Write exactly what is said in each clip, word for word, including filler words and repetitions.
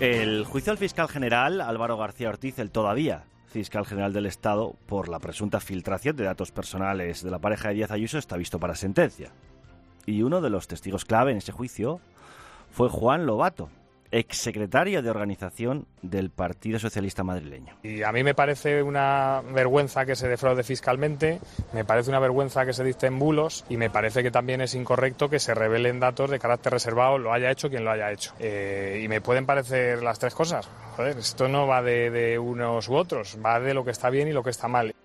El juicio al fiscal general Álvaro García Ortiz, el todavía fiscal general del Estado, por la presunta filtración de datos personales de la pareja de Díaz Ayuso, está visto para sentencia. Y uno de los testigos clave en ese juicio fue Juan Lobato, exsecretario de organización del Partido Socialista madrileño. Y a mí me parece una vergüenza que se defraude fiscalmente, me parece una vergüenza que se dicten bulos y me parece que también es incorrecto que se revelen datos de carácter reservado, lo haya hecho quien lo haya hecho. Eh, y me pueden parecer las tres cosas. Joder, esto no va de, de unos u otros, va de lo que está bien y lo que está mal.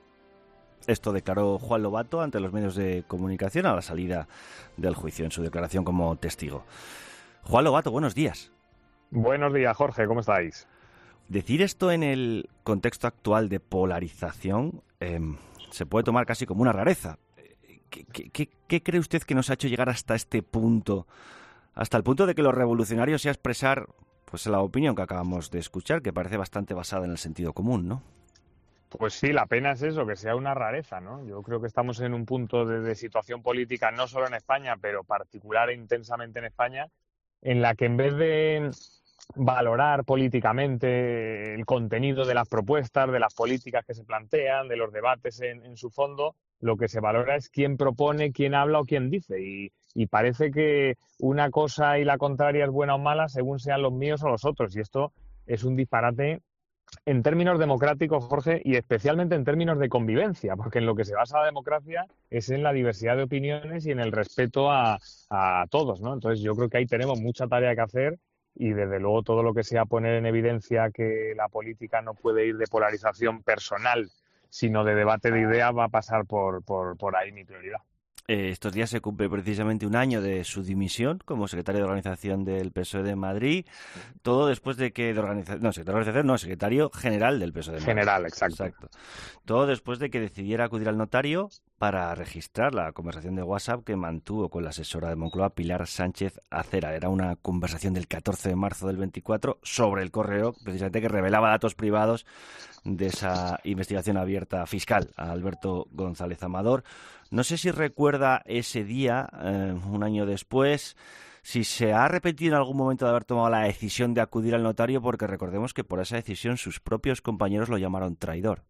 Esto declaró Juan Lobato ante los medios de comunicación a la salida del juicio, en su declaración como testigo. Juan Lobato, buenos días. Buenos días, Jorge, ¿cómo estáis? Decir esto en el contexto actual de polarización eh, se puede tomar casi como una rareza. ¿Qué, qué, ¿Qué cree usted que nos ha hecho llegar hasta este punto? Hasta el punto de que lo revolucionario sea expresar pues la opinión que acabamos de escuchar, que parece bastante basada en el sentido común, ¿no? Pues sí, la pena es eso, que sea una rareza, ¿no? Yo creo que estamos en un punto de, de situación política, no solo en España, pero particular e intensamente en España, en la que en vez de valorar políticamente el contenido de las propuestas, de las políticas que se plantean, de los debates en, en su fondo, lo que se valora es quién propone, quién habla o quién dice. Y, y parece que una cosa y la contraria es buena o mala según sean los míos o los otros. Y esto es un disparate en términos democráticos, Jorge, y especialmente en términos de convivencia, porque en lo que se basa la democracia es en la diversidad de opiniones y en el respeto a, a todos, ¿no? Entonces yo creo que ahí tenemos mucha tarea que hacer y desde luego todo lo que sea poner en evidencia que la política no puede ir de polarización personal, sino de debate de ideas, va a pasar por, por, por ahí mi prioridad. Eh, estos días se cumple precisamente un año de su dimisión como secretario de organización del P S O E de Madrid, todo después de que de organización, no, secretario de organización, no, secretario general del P S O E de Madrid. General, exacto. exacto. Todo después de que decidiera acudir al notario para registrar la conversación de WhatsApp que mantuvo con la asesora de Moncloa, Pilar Sánchez Acera. Era una conversación del catorce de marzo del veinticuatro sobre el correo, precisamente, que revelaba datos privados de esa investigación abierta fiscal a Alberto González Amador. No sé si recuerda ese día, eh, un año después, si se ha arrepentido en algún momento de haber tomado la decisión de acudir al notario, porque recordemos que por esa decisión sus propios compañeros lo llamaron traidor.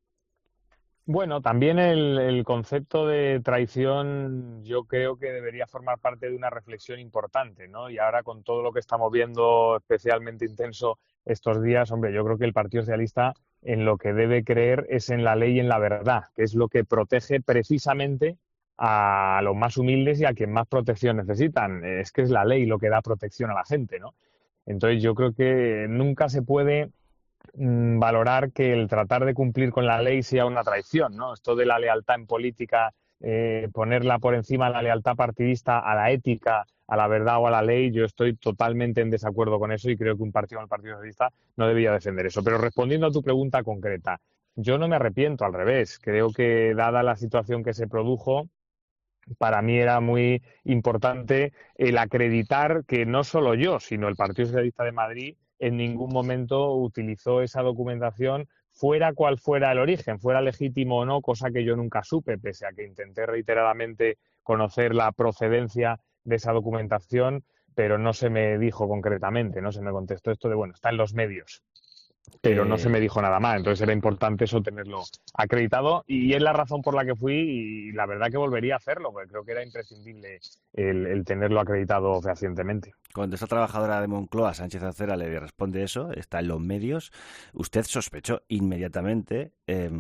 Bueno, también el, el concepto de traición yo creo que debería formar parte de una reflexión importante, ¿no? Y ahora con todo lo que estamos viendo especialmente intenso estos días, hombre, yo creo que el Partido Socialista en lo que debe creer es en la ley y en la verdad, que es lo que protege precisamente a los más humildes y a quien más protección necesitan. Es que es la ley lo que da protección a la gente, ¿no? Entonces yo creo que nunca se puede valorar que el tratar de cumplir con la ley sea una traición, ¿no? Esto de la lealtad en política, eh, ponerla por encima de la lealtad partidista a la ética, a la verdad o a la ley, yo estoy totalmente en desacuerdo con eso y creo que un partido como el Partido Socialista no debía defender eso. Pero respondiendo a tu pregunta concreta, yo no me arrepiento, al revés. Creo que dada la situación que se produjo, para mí era muy importante el acreditar que no solo yo, sino el Partido Socialista de Madrid en ningún momento utilizó esa documentación, fuera cual fuera el origen, fuera legítimo o no, cosa que yo nunca supe, pese a que intenté reiteradamente conocer la procedencia de esa documentación, pero no se me dijo concretamente, no se me contestó esto de, bueno, está en los medios, pero no se me dijo nada más. Entonces era importante eso, tenerlo acreditado, y es la razón por la que fui, y la verdad que volvería a hacerlo, porque creo que era imprescindible el, el tenerlo acreditado fehacientemente. Cuando esta trabajadora de Moncloa, Sánchez Acera, le responde eso, está en los medios, usted sospechó inmediatamente, eh,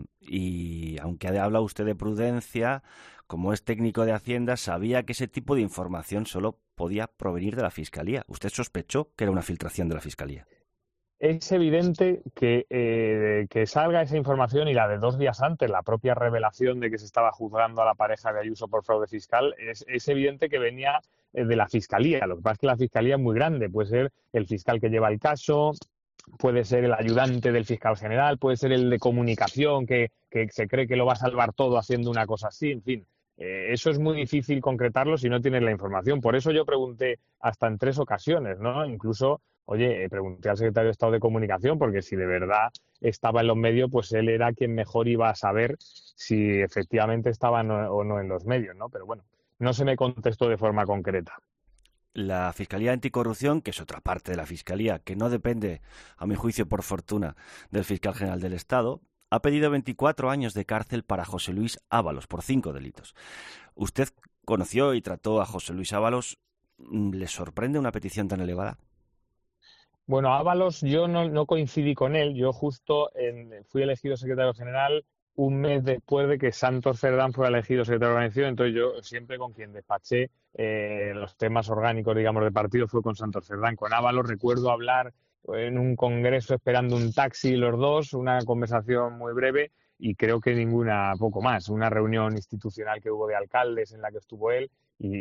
y aunque habla usted de prudencia, como es técnico de Hacienda, sabía que ese tipo de información solo podía provenir de la Fiscalía. ¿Usted sospechó que era una filtración de la Fiscalía? Es evidente que, eh, que salga esa información, y la de dos días antes, la propia revelación de que se estaba juzgando a la pareja de Ayuso por fraude fiscal, es, es evidente que venía de la Fiscalía. Lo que pasa es que la Fiscalía es muy grande, puede ser el fiscal que lleva el caso, puede ser el ayudante del fiscal general, puede ser el de comunicación que, que se cree que lo va a salvar todo haciendo una cosa así, en fin. Eh, eso es muy difícil concretarlo si no tienes la información. Por eso yo pregunté hasta en tres ocasiones, ¿no? Incluso, oye, eh, pregunté al secretario de Estado de Comunicación, porque si de verdad estaba en los medios, pues él era quien mejor iba a saber si efectivamente estaba no, o no en los medios, ¿no? Pero bueno, no se me contestó de forma concreta. la Fiscalía Anticorrupción, que es otra parte de la Fiscalía, que no depende, a mi juicio, por fortuna, del Fiscal General del Estado, ha pedido veinticuatro años de cárcel para José Luis Ábalos por cinco delitos. Usted conoció y trató a José Luis Ábalos. ¿Le sorprende una petición tan elevada? Bueno, Ábalos, yo no, no coincidí con él. Yo justo en, fui elegido secretario general un mes después de que Santos Cerdán fue elegido secretario de organización. Entonces yo siempre con quien despaché eh, los temas orgánicos, digamos, del partido fue con Santos Cerdán. Con Ábalos recuerdo hablar en un congreso esperando un taxi los dos, una conversación muy breve y creo que ninguna, poco más. Una reunión institucional que hubo de alcaldes en la que estuvo él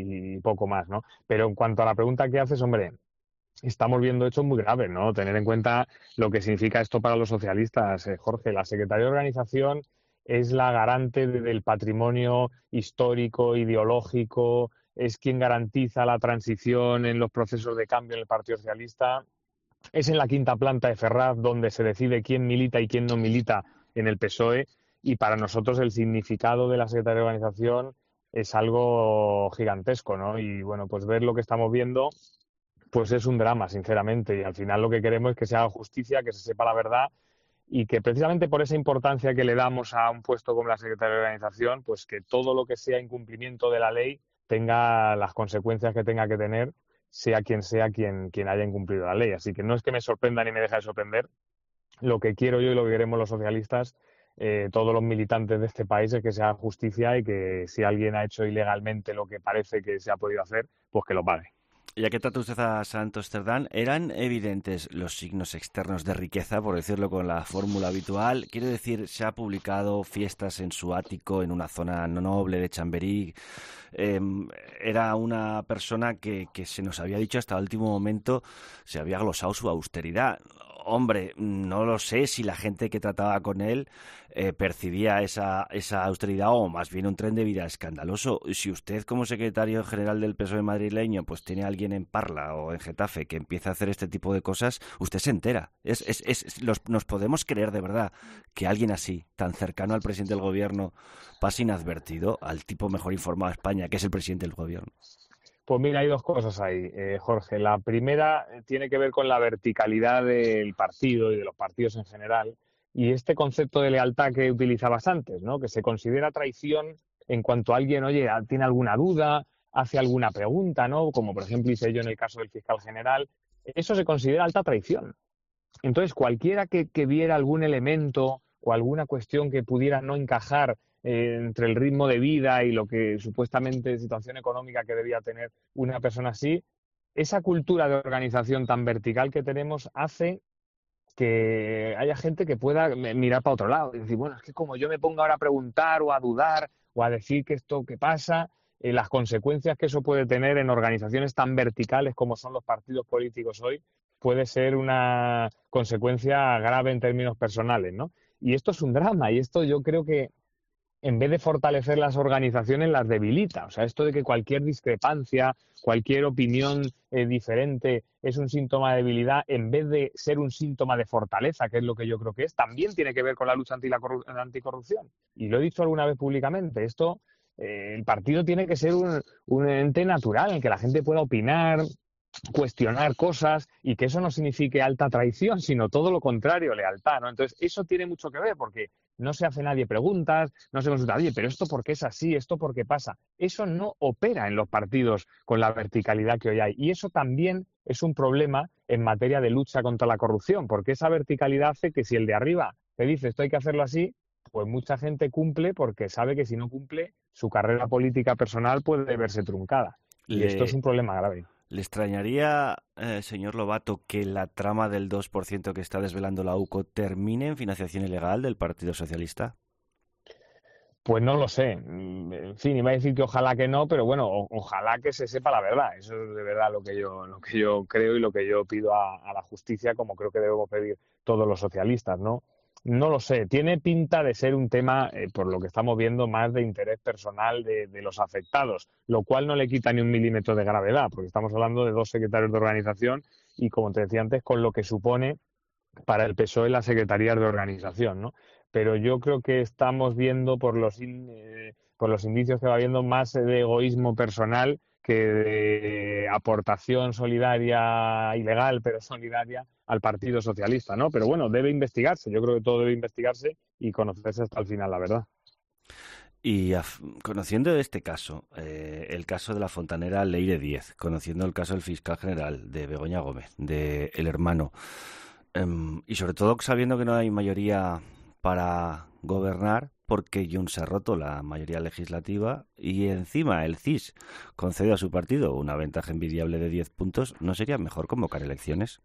y poco más, ¿no? Pero en cuanto a la pregunta que haces, hombre, estamos viendo hechos muy graves, ¿no? Tener en cuenta lo que significa esto para los socialistas. Eh, Jorge, la Secretaría de Organización es la garante de, del patrimonio histórico, ideológico, es quien garantiza la transición en los procesos de cambio en el Partido Socialista. Es en la quinta planta de Ferraz donde se decide quién milita y quién no milita en el P S O E y para nosotros el significado de la Secretaría de Organización es algo gigantesco, ¿no? Y bueno, pues ver lo que estamos viendo pues es un drama, sinceramente, y al final lo que queremos es que se haga justicia, que se sepa la verdad y que precisamente por esa importancia que le damos a un puesto como la Secretaría de Organización, pues que todo lo que sea incumplimiento de la ley tenga las consecuencias que tenga que tener, sea quien sea quien, quien haya incumplido la ley. Así que no es que me sorprenda ni me deja de sorprender. Lo que quiero yo y lo que queremos los socialistas, eh, todos los militantes de este país, es que se haga justicia y que si alguien ha hecho ilegalmente lo que parece que se ha podido hacer, pues que lo pague. Ya que trata usted a Santos Cerdán, ¿eran evidentes los signos externos de riqueza, por decirlo con la fórmula habitual? Quiero decir, se ha publicado fiestas en su ático en una zona no noble de Chamberí. Eh, era una persona que, que se nos había dicho hasta el último momento, se había glosado su austeridad. Hombre, no lo sé si la gente que trataba con él eh, percibía esa, esa austeridad o más bien un tren de vida escandaloso. Si usted como secretario general del P S O E madrileño pues tiene a alguien en Parla o en Getafe que empieza a hacer este tipo de cosas, usted se entera. Es, es, es, los, ¿Nos podemos creer de verdad que alguien así, tan cercano al presidente del gobierno, pase inadvertido al tipo mejor informado de España, que es el presidente del gobierno? Pues mira, hay dos cosas ahí, eh, Jorge. La primera tiene que ver con la verticalidad del partido y de los partidos en general y este concepto de lealtad que utilizabas antes, ¿no? Que se considera traición en cuanto alguien, oye, tiene alguna duda, hace alguna pregunta, ¿no? Como por ejemplo hice yo en el caso del fiscal general. Eso se considera alta traición. Entonces, cualquiera que, que viera algún elemento o alguna cuestión que pudiera no encajar eh, entre el ritmo de vida y lo que supuestamente situación económica que debía tener una persona así, esa cultura de organización tan vertical que tenemos hace que haya gente que pueda mirar para otro lado y decir, bueno, es que como yo me pongo ahora a preguntar o a dudar o a decir que esto que pasa, eh, las consecuencias que eso puede tener en organizaciones tan verticales como son los partidos políticos hoy, puede ser una consecuencia grave en términos personales, ¿no? Y esto es un drama y esto yo creo que en vez de fortalecer las organizaciones, las debilita. O sea, esto de que cualquier discrepancia, cualquier opinión eh, diferente es un síntoma de debilidad, en vez de ser un síntoma de fortaleza, que es lo que yo creo que es, también tiene que ver con la lucha anti la corru- anticorrupción. Y lo he dicho alguna vez públicamente, esto, eh, el partido tiene que ser un, un ente natural en el que la gente pueda opinar, cuestionar cosas y que eso no signifique alta traición, sino todo lo contrario, lealtad, ¿no? Entonces, eso tiene mucho que ver porque no se hace nadie preguntas, no se consulta, oye, pero esto por qué es así, esto por qué pasa. Eso no opera en los partidos con la verticalidad que hoy hay. Y eso también es un problema en materia de lucha contra la corrupción, porque esa verticalidad hace que si el de arriba te dice esto hay que hacerlo así, pues mucha gente cumple porque sabe que si no cumple, su carrera política personal puede verse truncada. Y Le... esto es un problema grave. ¿Le extrañaría, eh, señor Lobato, que la trama del dos por ciento que está desvelando la U C O termine en financiación ilegal del Partido Socialista? Pues no lo sé. En fin, iba a decir que ojalá que no, pero bueno, o, ojalá que se sepa la verdad. Eso es de verdad lo que yo, lo que yo creo y lo que yo pido a, a la justicia, como creo que debemos pedir todos los socialistas, ¿no? No lo sé. Tiene pinta de ser un tema, eh, por lo que estamos viendo, más de interés personal de, de los afectados, lo cual no le quita ni un milímetro de gravedad, porque estamos hablando de dos secretarios de organización y, como te decía antes, con lo que supone para el P S O E las secretarías de organización, ¿no? Pero yo creo que estamos viendo por los, in, eh, por los indicios que va viendo más de egoísmo personal que de aportación solidaria ilegal, pero solidaria al Partido Socialista, ¿no? Pero bueno, debe investigarse. Yo creo que todo debe investigarse y conocerse hasta el final, la verdad. Y af, conociendo este caso, eh, el caso de la fontanera Leire Díez, conociendo el caso del fiscal general, de Begoña Gómez, de el hermano, eh, y sobre todo sabiendo que no hay mayoría para gobernar, porque Junts se ha roto la mayoría legislativa y encima el C I S concede a su partido una ventaja envidiable de diez puntos, ¿no sería mejor convocar elecciones?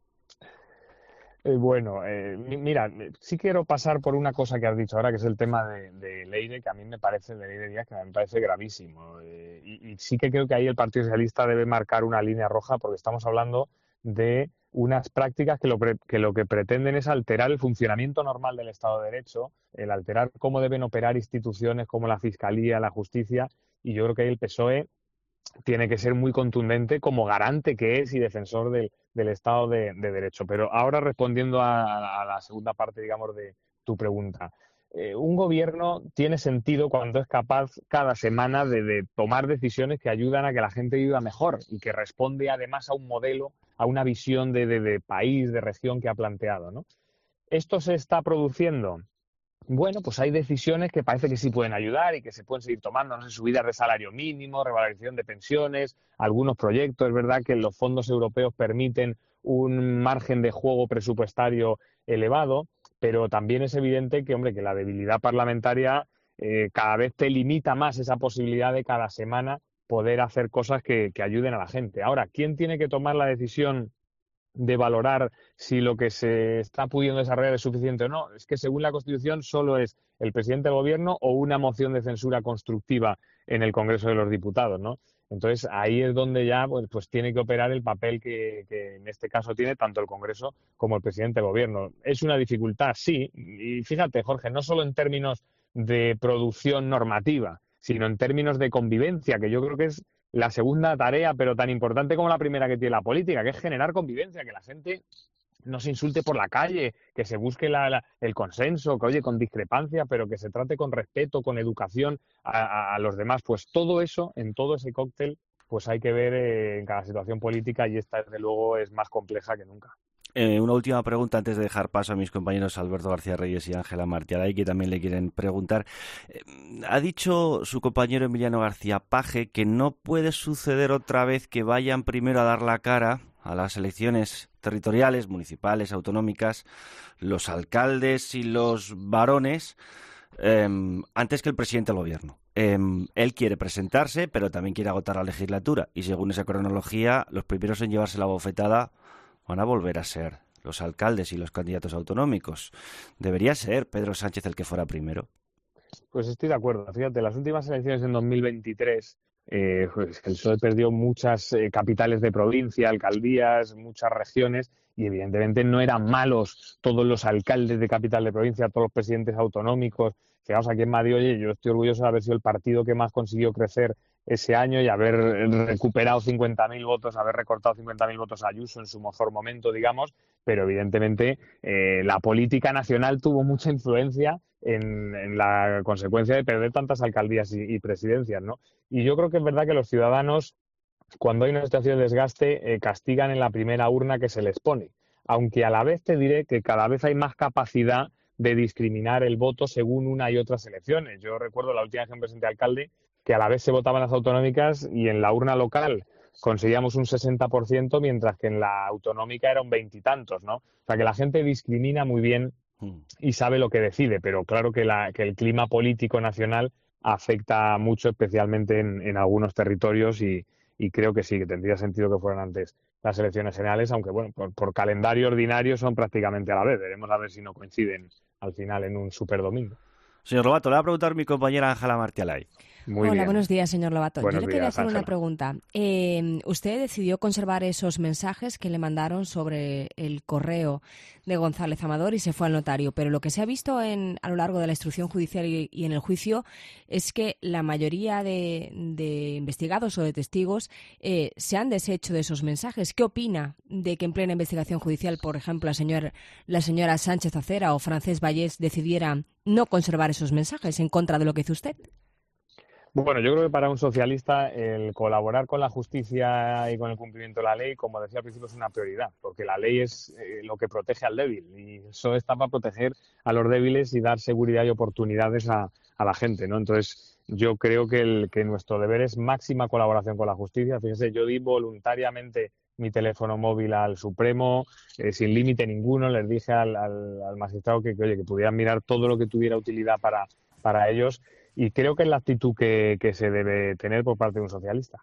Eh, bueno, eh, mira, sí quiero pasar por una cosa que has dicho ahora, que es el tema de, de Leire, que a mí me parece, de Leire Díaz, que me parece gravísimo. Eh, y, y sí que creo que ahí el Partido Socialista debe marcar una línea roja, porque estamos hablando de unas prácticas que lo, pre, que lo que pretenden es alterar el funcionamiento normal del Estado de Derecho, el alterar cómo deben operar instituciones como la Fiscalía, la Justicia, y yo creo que ahí el P S O E tiene que ser muy contundente como garante que es y defensor del, del Estado de, de Derecho. Pero ahora respondiendo a, a la segunda parte, digamos, de tu pregunta. Eh, un gobierno tiene sentido cuando es capaz cada semana de, de tomar decisiones que ayudan a que la gente viva mejor y que responde además a un modelo, a una visión de, de, de país, de región que ha planteado, ¿no? ¿Esto se está produciendo? Bueno, pues hay decisiones que parece que sí pueden ayudar y que se pueden seguir tomando, no sé, subidas de salario mínimo, revalorización de pensiones, algunos proyectos. Es verdad que los fondos europeos permiten un margen de juego presupuestario elevado, pero también es evidente que, hombre, que la debilidad parlamentaria eh, cada vez te limita más esa posibilidad de cada semana poder hacer cosas que, que ayuden a la gente. Ahora, ¿quién tiene que tomar la decisión de valorar si lo que se está pudiendo desarrollar es suficiente o no? Es que según la Constitución solo es el presidente del Gobierno o una moción de censura constructiva en el Congreso de los Diputados, ¿no? Entonces ahí es donde ya pues, pues tiene que operar el papel que, que en este caso tiene tanto el Congreso como el presidente del Gobierno. Es una dificultad, sí, y fíjate, Jorge, no solo en términos de producción normativa, sino en términos de convivencia, que yo creo que es la segunda tarea, pero tan importante como la primera que tiene la política, que es generar convivencia, que la gente no se insulte por la calle, que se busque la, la, el consenso, que oye, con discrepancia, pero que se trate con respeto, con educación a, a, a los demás. Pues todo eso, en todo ese cóctel, pues hay que ver eh, en cada situación política y esta, desde luego, es más compleja que nunca. Eh, una última pregunta antes de dejar paso a mis compañeros Alberto García Reyes y Ángela Martialay, que también le quieren preguntar. Eh, ha dicho su compañero Emiliano García Paje que no puede suceder otra vez que vayan primero a dar la cara a las elecciones territoriales, municipales, autonómicas, los alcaldes y los varones eh, antes que el presidente del gobierno. Eh, él quiere presentarse, pero también quiere agotar la legislatura y según esa cronología, los primeros en llevarse la bofetada van a volver a ser los alcaldes y los candidatos autonómicos. ¿Debería ser Pedro Sánchez el que fuera primero? Pues estoy de acuerdo. Fíjate, las últimas elecciones en dos mil veintitrés, eh, pues el P S O E perdió muchas eh, capitales de provincia, alcaldías, muchas regiones, y evidentemente no eran malos todos los alcaldes de capital de provincia, todos los presidentes autonómicos. Fijaos, aquí en Madrid, oye, yo estoy orgulloso de haber sido el partido que más consiguió crecer ese año y haber recuperado cincuenta mil votos, haber recortado cincuenta mil votos a Ayuso en su mejor momento, digamos, pero evidentemente eh, la política nacional tuvo mucha influencia en, en la consecuencia de perder tantas alcaldías y, y presidencias, ¿no? Y yo creo que es verdad que los ciudadanos, cuando hay una situación de desgaste, eh, castigan en la primera urna que se les pone, aunque a la vez te diré que cada vez hay más capacidad de discriminar el voto según una y otras elecciones. Yo recuerdo la última vez que me presenté alcalde que a la vez se votaban las autonómicas y en la urna local conseguíamos un sesenta por ciento, mientras que en la autonómica era un veintitantos, ¿no? O sea, que la gente discrimina muy bien y sabe lo que decide, pero claro que, la, que el clima político nacional afecta mucho, especialmente en, en algunos territorios y, y creo que sí, que tendría sentido que fueran antes las elecciones generales, aunque bueno, por, por calendario ordinario son prácticamente a la vez. Veremos a ver si no coinciden al final en un superdomingo. Señor Lobato, le va a preguntar mi compañera Ángela Martialay. Muy Hola, bien. Buenos días, señor Lobato. Buenos Yo le quería días, hacer Ángela. una pregunta. Eh, usted decidió conservar esos mensajes que le mandaron sobre el correo de González Amador y se fue al notario, pero lo que se ha visto en, a lo largo de la instrucción judicial y, y en el juicio es que la mayoría de, de investigados o de testigos eh, se han deshecho de esos mensajes. ¿Qué opina de que en plena investigación judicial, por ejemplo, la señora, la señora Sánchez Acera o Francesc Vallès decidieran no conservar esos mensajes en contra de lo que hizo usted? Bueno, yo creo que para un socialista el colaborar con la justicia y con el cumplimiento de la ley, como decía al principio, es una prioridad, porque la ley es eh, lo que protege al débil y eso está para proteger a los débiles y dar seguridad y oportunidades a, a la gente, ¿no? Entonces, yo creo que, el, que nuestro deber es máxima colaboración con la justicia. Fíjense, yo di voluntariamente mi teléfono móvil al Supremo, eh, sin límite ninguno, les dije al, al, al magistrado que, que, oye, que pudieran mirar todo lo que tuviera utilidad para, para ellos. Y creo que es la actitud que, que se debe tener por parte de un socialista.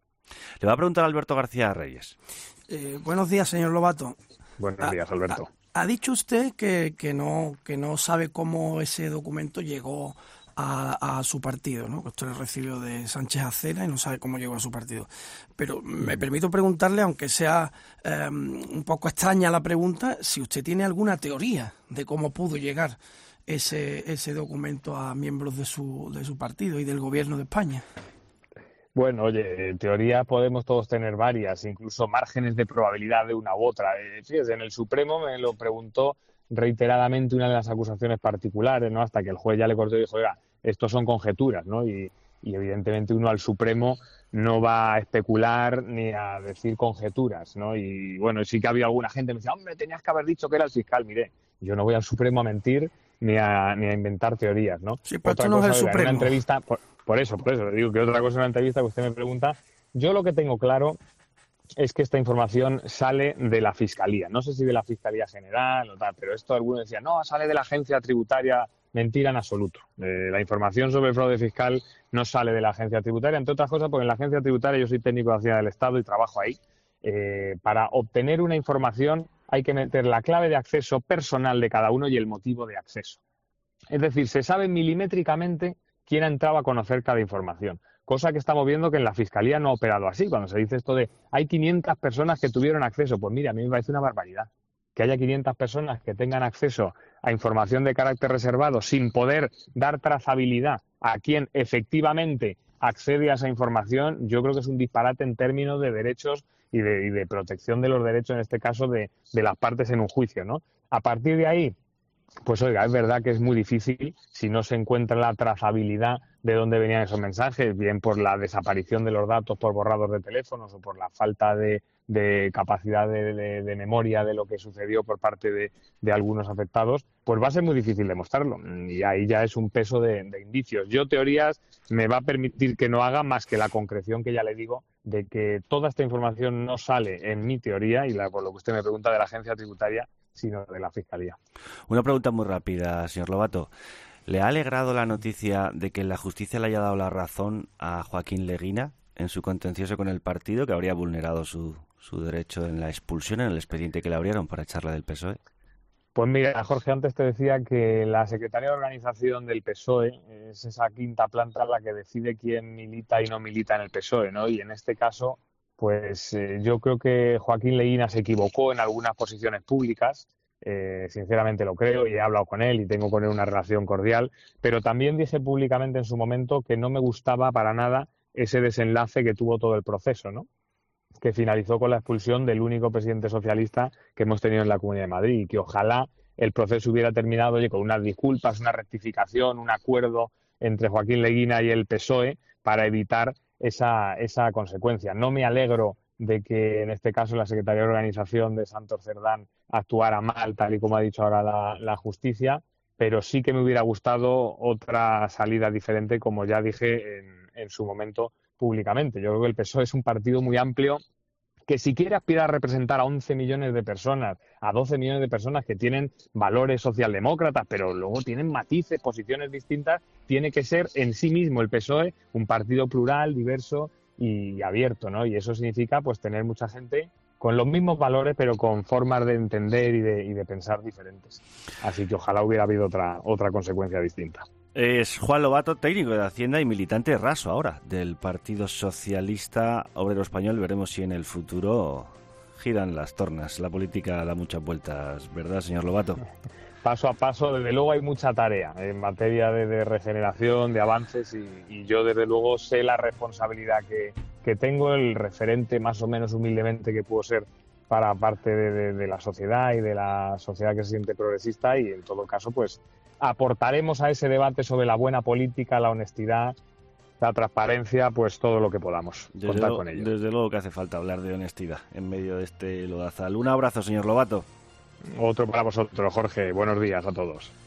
Le va a preguntar a Alberto García Reyes. Eh, buenos días, señor Lobato. Buenos días, Alberto. Ha, ha dicho usted que, que, no, que no sabe cómo ese documento llegó a, a su partido, ¿no? Que usted lo recibió de Sánchez Acera y no sabe cómo llegó a su partido. Pero me permito preguntarle, aunque sea eh, un poco extraña la pregunta, si usted tiene alguna teoría de cómo pudo llegar ese ese documento a miembros de su de su partido y del gobierno de España. Bueno, oye, en teoría podemos todos tener varias, incluso márgenes de probabilidad de una u otra. Eh, fíjese, en el Supremo me lo preguntó reiteradamente una de las acusaciones particulares, ¿no? Hasta que el juez ya le cortó y dijo, oiga, estos son conjeturas, ¿no? Y, y evidentemente uno al Supremo no va a especular ni a decir conjeturas, ¿no? Y bueno, sí que había alguna gente que me decía, hombre, tenías que haber dicho que era el fiscal. Mire, yo no voy al Supremo a mentir ni a, ni a inventar teorías, ¿no? Sí, pero esto no es el Supremo. En una entrevista, por, por eso, por eso, le digo que otra cosa en una entrevista que usted me pregunta, yo lo que tengo claro es que esta información sale de la Fiscalía. No sé si de la Fiscalía General o tal, pero esto algunos decían, no, sale de la Agencia Tributaria. Mentira en absoluto. Eh, la información sobre el fraude fiscal no sale de la Agencia Tributaria, entre otras cosas porque en la Agencia Tributaria yo soy técnico de Hacienda del Estado y trabajo ahí. Eh, para obtener una información hay que meter la clave de acceso personal de cada uno y el motivo de acceso. Es decir, se sabe milimétricamente quién ha entrado a conocer cada información, cosa que estamos viendo que en la Fiscalía no ha operado así. Cuando se dice esto de hay quinientas personas que tuvieron acceso, pues mira, a mí me parece una barbaridad. Que haya quinientas personas que tengan acceso a información de carácter reservado sin poder dar trazabilidad a quien efectivamente accede a esa información, yo creo que es un disparate en términos de derechos y de, y de protección de los derechos, en este caso, de, de las partes en un juicio, ¿no? A partir de ahí, pues oiga, es verdad que es muy difícil si no se encuentra la trazabilidad de dónde venían esos mensajes, bien por la desaparición de los datos por borrados de teléfonos o por la falta de, de capacidad de, de, de memoria de lo que sucedió por parte de, de algunos afectados, pues va a ser muy difícil demostrarlo. Y ahí ya es un peso de, de indicios. Yo, teorías, me va a permitir que no haga más que la concreción que ya le digo de que toda esta información no sale en mi teoría, y la, por lo que usted me pregunta, de la Agencia Tributaria, sino de la Fiscalía. Una pregunta muy rápida, señor Lobato. ¿Le ha alegrado la noticia de que la justicia le haya dado la razón a Joaquín Leguina en su contencioso con el partido, que habría vulnerado su, su derecho en la expulsión, en el expediente que le abrieron para echarla del P S O E? Pues mira, Jorge, antes te decía que la Secretaría de Organización del P S O E es esa quinta planta la que decide quién milita y no milita en el P S O E, ¿no? Y en este caso, pues eh, yo creo que Joaquín Leguina se equivocó en algunas posiciones públicas. Eh, sinceramente lo creo y he hablado con él y tengo con él una relación cordial, pero también dije públicamente en su momento que no me gustaba para nada ese desenlace que tuvo todo el proceso, ¿no? Que finalizó con la expulsión del único presidente socialista que hemos tenido en la Comunidad de Madrid, y que ojalá el proceso hubiera terminado, oye, con unas disculpas, una rectificación, un acuerdo entre Joaquín Leguina y el P S O E para evitar esa, esa consecuencia. No me alegro de que en este caso la Secretaría de Organización de Santos Cerdán actuara mal, tal y como ha dicho ahora la, la justicia, pero sí que me hubiera gustado otra salida diferente, como ya dije en, en su momento públicamente. Yo creo que el P S O E es un partido muy amplio que si quiere aspirar a representar a once millones de personas, a doce millones de personas que tienen valores socialdemócratas, pero luego tienen matices, posiciones distintas, tiene que ser en sí mismo el P S O E un partido plural, diverso y abierto, ¿no? Y eso significa pues tener mucha gente con los mismos valores, pero con formas de entender y de, y de pensar diferentes. Así que ojalá hubiera habido otra, otra consecuencia distinta. Es Juan Lobato, técnico de Hacienda y militante raso ahora del Partido Socialista Obrero Español. Veremos si en el futuro giran las tornas. La política da muchas vueltas, ¿verdad, señor Lobato? Paso a paso, desde luego hay mucha tarea en materia de, de regeneración, de avances, y, y yo desde luego sé la responsabilidad que, que tengo, el referente más o menos humildemente que puedo ser para parte de, de, de la sociedad y de la sociedad que se siente progresista, y en todo caso pues aportaremos a ese debate sobre la buena política, la honestidad la transparencia, pues todo lo que podamos Desde contar lo, con ello. Desde luego que hace falta hablar de honestidad en medio de este lodazal. Un abrazo, señor Lobato. Otro para vosotros, Jorge. Buenos días a todos.